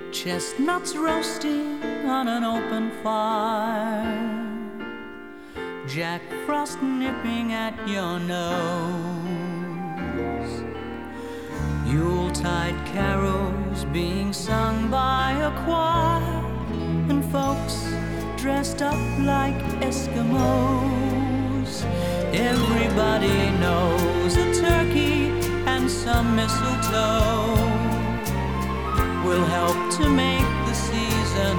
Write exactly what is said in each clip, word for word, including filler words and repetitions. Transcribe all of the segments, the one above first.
chestnuts roasting on an open fire, Jack Frost nipping at your nose, Yuletide carols being sung by a choir, and folks dressed up like Eskimos. Everybody knows a turkey and some mistletoe will help to make the season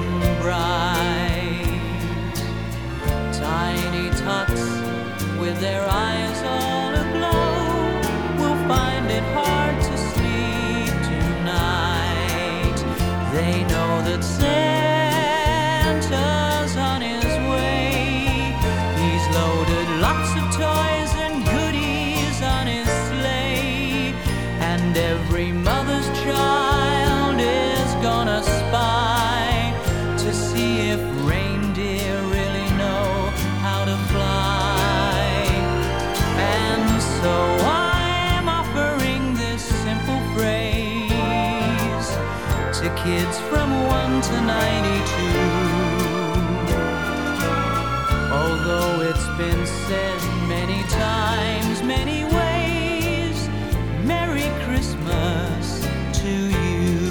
bright. Tiny tots with their eyes all aglow will find it hard to sleep tonight. They know that Santa's on his way. He's loaded lots of toys and goodies on his sleigh, and every mother's child is gonna spy to see if reindeer really know how to fly. And so I'm offering this simple phrase to kids from one to ninety-two. Although it's been said many times, many ways, Merry Christmas to you.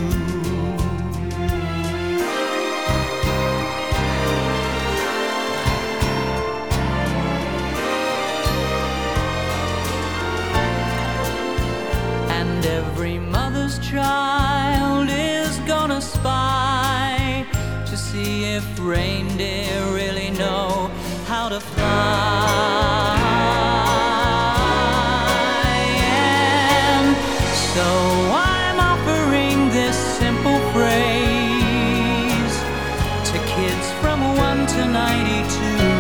And every mother's child is gonna spy to see if reindeer really know how to fly. And so I'm offering this simple phrase to kids from one to ninety-two.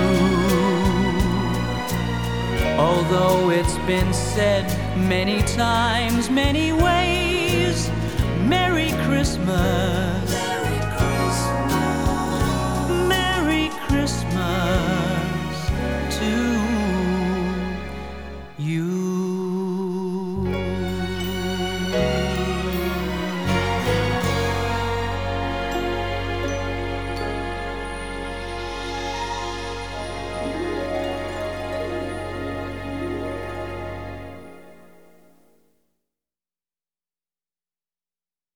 Although it's been said many times, many ways, Merry Christmas